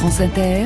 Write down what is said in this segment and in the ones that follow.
France Inter,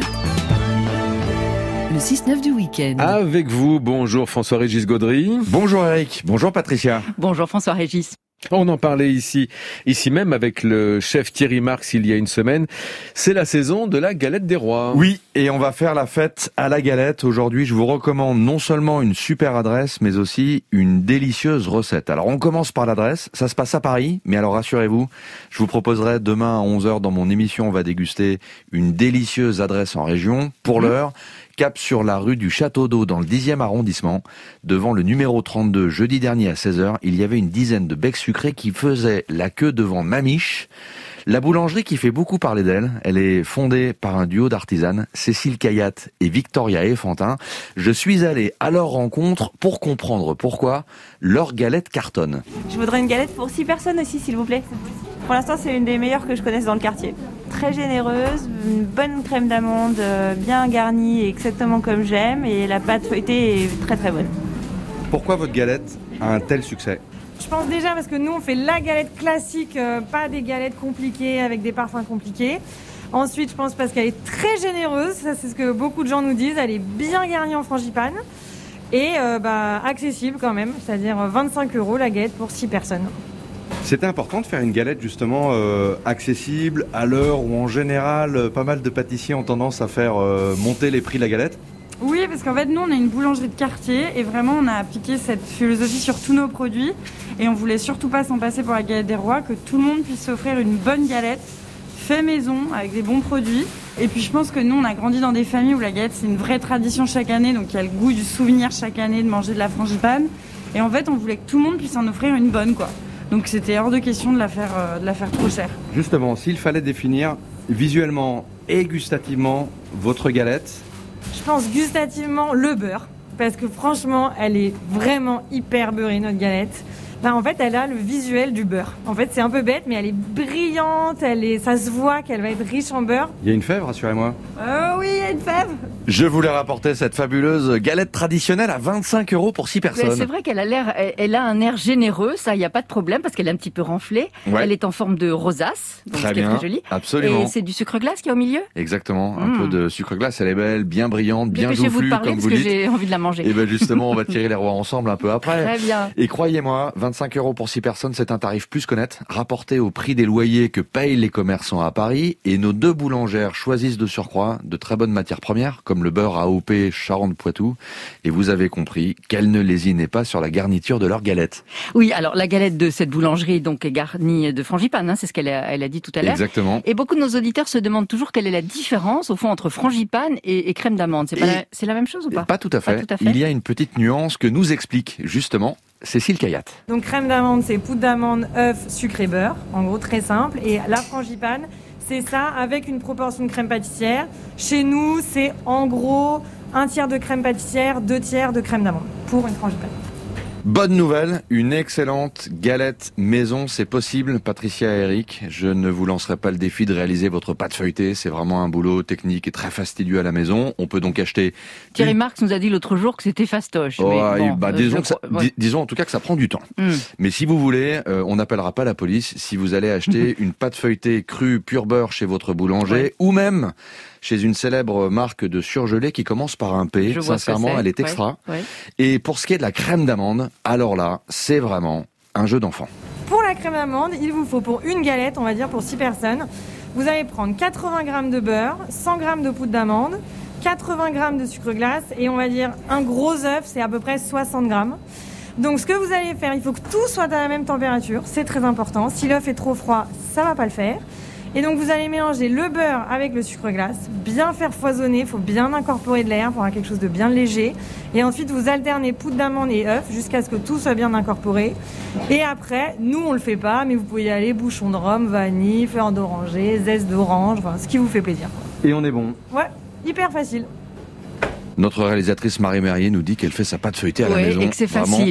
le 6-9 du week-end. Avec vous, bonjour François-Régis Gaudry. Bonjour Eric, bonjour Patricia. Bonjour François-Régis. On en parlait ici même avec le chef Thierry Marx il y a une semaine. C'est la saison de la galette des rois. Oui, et on va faire la fête à la galette. Aujourd'hui, je vous recommande non seulement une super adresse, mais aussi une délicieuse recette. Alors, on commence par l'adresse. Ça se passe à Paris, mais alors rassurez-vous, je vous proposerai demain à 11h dans mon émission, on va déguster une délicieuse adresse en région. Pour l'heure, cap sur la rue du Château d'Eau dans le 10e arrondissement. Devant le numéro 32, jeudi dernier à 16h, il y avait une dizaine de becs sucrés qui faisaient la queue devant Mamiche. La boulangerie qui fait beaucoup parler d'elle, elle est fondée par un duo d'artisanes, Cécile Cayatte et Victoria Effantin. Je suis allé à leur rencontre pour comprendre pourquoi leur galette cartonne. Je voudrais une galette pour 6 personnes aussi, s'il vous plaît. Pour l'instant, c'est une des meilleures que je connaisse dans le quartier. Très généreuse, une bonne crème d'amande bien garnie, exactement comme j'aime, et la pâte feuilletée est très très bonne. Pourquoi votre galette a un tel succès ? Je pense déjà parce que nous on fait la galette classique, pas des galettes compliquées avec des parfums compliqués. Ensuite, je pense parce qu'elle est très généreuse, ça c'est ce que beaucoup de gens nous disent, elle est bien garnie en frangipane et accessible quand même, c'est-à-dire 25 € la galette pour 6 personnes. C'était important de faire une galette justement accessible à l'heure où en général pas mal de pâtissiers ont tendance à faire monter les prix de la galette. Oui, parce qu'en fait, nous, on a une boulangerie de quartier et vraiment, on a appliqué cette philosophie sur tous nos produits et on voulait surtout pas s'en passer pour la galette des rois, que tout le monde puisse s'offrir une bonne galette fait maison avec des bons produits. Et puis, je pense que nous, on a grandi dans des familles où la galette, c'est une vraie tradition chaque année, donc il y a le goût du souvenir chaque année de manger de la frangipane. Et en fait, on voulait que tout le monde puisse en offrir une bonne, quoi. Donc, c'était hors de question de la faire trop chère. Justement, s'il fallait définir visuellement et gustativement votre galette, je pense gustativement le beurre, parce que franchement, elle est vraiment hyper beurrée, notre galette. En fait, elle a le visuel du beurre. En fait, c'est un peu bête, mais elle est brillante, ça se voit qu'elle va être riche en beurre. Il y a une fève, rassurez-moi. Oui, il y a une fève. Je voulais rapporter cette fabuleuse galette traditionnelle à 25 € pour 6 personnes. C'est vrai qu'elle a un air généreux, ça, il n'y a pas de problème, parce qu'elle est un petit peu renflée. Ouais. Elle est en forme de rosace, donc très bien, très joli. Absolument. Et c'est du sucre glace qui est au milieu ? Exactement, un peu de sucre glace, elle est belle, bien brillante, bien joufflue, vous de parler, comme vous dites. Parce que j'ai envie de la manger. Et bien justement, on va tirer les rois ensemble un peu après. Très bien. Et croyez-moi, 25 € pour 6 personnes, c'est un tarif plus qu'honnête, rapporté au prix des loyers que payent les commerçants à Paris. Et nos deux boulangères choisissent de surcroît de très bonnes matières premières, comme le beurre AOP Charentes-Poitou. Et vous avez compris qu'elles ne lésinaient pas sur la garniture de leur galette. Oui, alors la galette de cette boulangerie donc est garnie de frangipane, c'est ce qu'elle a dit tout à l'heure. Exactement. Et beaucoup de nos auditeurs se demandent toujours quelle est la différence au fond entre frangipane et crème d'amande. C'est la même chose ou pas ? Pas tout à fait. Il y a une petite nuance que nous explique justement Cécile Cayatte. Donc crème d'amande, c'est poudre d'amande, œuf, sucre et beurre. En gros, très simple. Et la frangipane, c'est ça avec une proportion de crème pâtissière. Chez nous, c'est en gros 1 tiers de crème pâtissière, 2 tiers de crème d'amande pour une frangipane. Bonne nouvelle, une excellente galette maison, c'est possible. Patricia et Eric, je ne vous lancerai pas le défi de réaliser votre pâte feuilletée. C'est vraiment un boulot technique et très fastidieux à la maison. On peut donc acheter... Thierry Marx nous a dit l'autre jour que c'était fastoche. Disons en tout cas que ça prend du temps. Mais si vous voulez, on n'appellera pas la police si vous allez acheter une pâte feuilletée crue pur beurre chez votre boulanger ou même chez une célèbre marque de surgelé qui commence par un P. Sincèrement, elle est extra. Ouais. Et pour ce qui est de la crème d'amande, alors là, c'est vraiment un jeu d'enfant. Pour la crème d'amande, il vous faut pour une galette, on va dire pour 6 personnes, vous allez prendre 80 g de beurre, 100 g de poudre d'amande, 80 g de sucre glace et on va dire un gros œuf, c'est à peu près 60 g. Donc ce que vous allez faire, il faut que tout soit à la même température, c'est très important. Si l'œuf est trop froid, ça va pas le faire. Et donc vous allez mélanger le beurre avec le sucre glace, bien faire foisonner, il faut bien incorporer de l'air pour avoir quelque chose de bien léger. Et ensuite vous alternez poudre d'amande et œuf jusqu'à ce que tout soit bien incorporé. Et après, nous on le fait pas, mais vous pouvez y aller bouchon de rhum, vanille, fleur d'oranger, zeste d'orange, enfin ce qui vous fait plaisir. Et on est bon. Ouais, hyper facile. Notre réalisatrice Marie Merrier nous dit qu'elle fait sa pâte feuilletée à la maison. Et que c'est facile.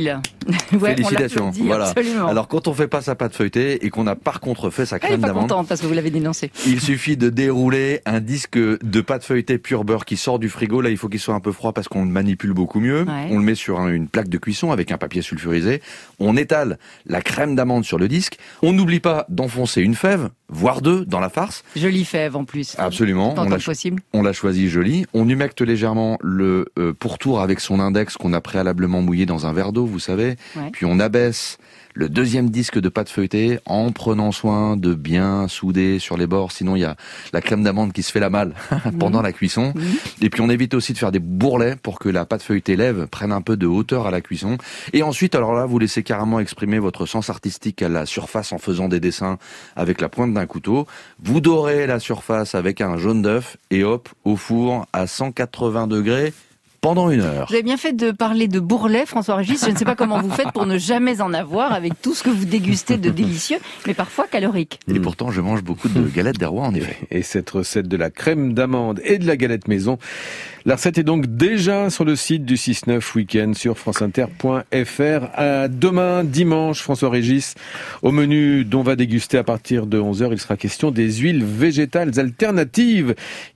Ouais, Félicitations. Voilà. Absolument. Alors quand on fait pas sa pâte feuilletée et qu'on a par contre fait sa Elle est crème pas d'amande, contente parce que vous l'avez dénoncé. il suffit de dérouler un disque de pâte feuilletée pur beurre qui sort du frigo. Là, il faut qu'il soit un peu froid parce qu'on le manipule beaucoup mieux. Ouais. On le met sur une plaque de cuisson avec un papier sulfurisé. On étale la crème d'amande sur le disque. On n'oublie pas d'enfoncer une fève, voire deux, dans la farce. Jolie fève en plus. Absolument. Tant que possible. On l'a choisi jolie. On humecte légèrement le pourtour avec son index qu'on a préalablement mouillé dans un verre d'eau, vous savez. Ouais. Puis on abaisse le deuxième disque de pâte feuilletée en prenant soin de bien souder sur les bords. Sinon, il y a la crème d'amande qui se fait la malle pendant la cuisson. Et puis on évite aussi de faire des bourrelets pour que la pâte feuilletée lève, prenne un peu de hauteur à la cuisson. Et ensuite, alors là, vous laissez carrément exprimer votre sens artistique à la surface en faisant des dessins avec la pointe d'un couteau. Vous dorez la surface avec un jaune d'œuf et hop, au four à 180 degrés. Pendant 1 heure. Vous avez bien fait de parler de bourrelet, François-Régis. Je ne sais pas comment vous faites pour ne jamais en avoir avec tout ce que vous dégustez de délicieux, mais parfois calorique. Et pourtant, je mange beaucoup de galettes des rois, en effet. Et cette recette de la crème d'amande et de la galette maison, la recette est donc déjà sur le site du 6-9 Week-end sur franceinter.fr. À demain, dimanche, François-Régis, au menu dont on va déguster à partir de 11h, il sera question des huiles végétales alternatives.